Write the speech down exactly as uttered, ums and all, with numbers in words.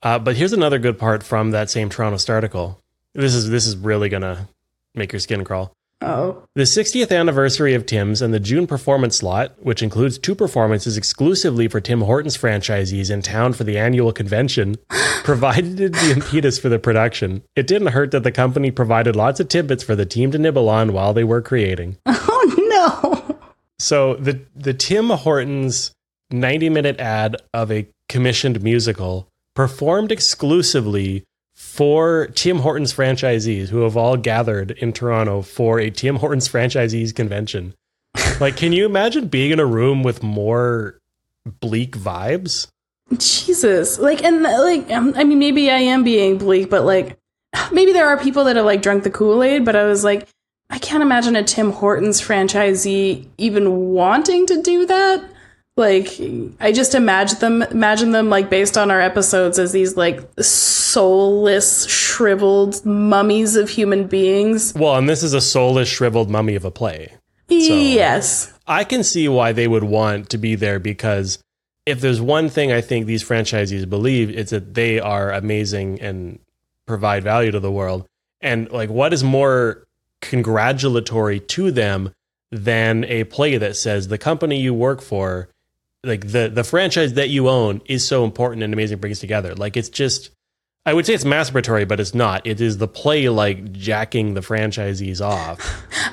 Uh, but here's another good part from that same Toronto Star article. This is this is really gonna make your skin crawl. Oh. The sixtieth anniversary of Tim's and the June performance slot, which includes two performances exclusively for Tim Hortons franchisees in town for the annual convention, provided the impetus for the production. It didn't hurt that the company provided lots of tidbits for the team to nibble on while they were creating. Oh, no. So the, the Tim Hortons ninety-minute ad of a commissioned musical performed exclusively for Tim Hortons franchisees who have all gathered in Toronto for a Tim Hortons franchisees convention. Like, can you imagine being in a room with more bleak vibes? Jesus. Like, and like, um, I mean, maybe I am being bleak, but like, maybe there are people that have like drunk the Kool-Aid, but I was like, I can't imagine a Tim Hortons franchisee even wanting to do that. Like, I just imagine them, imagine them like based on our episodes as these like soulless, shriveled mummies of human beings. Well, and this is a soulless, shriveled mummy of a play. So yes. I can see why they would want to be there, because if there's one thing I think these franchisees believe, it's that they are amazing and provide value to the world. And like, what is more congratulatory to them than a play that says the company you work for, like the, the franchise that you own, is so important and amazing, brings together. Like, it's just, I would say it's masturbatory, but it's not. It is the play like jacking the franchisees off.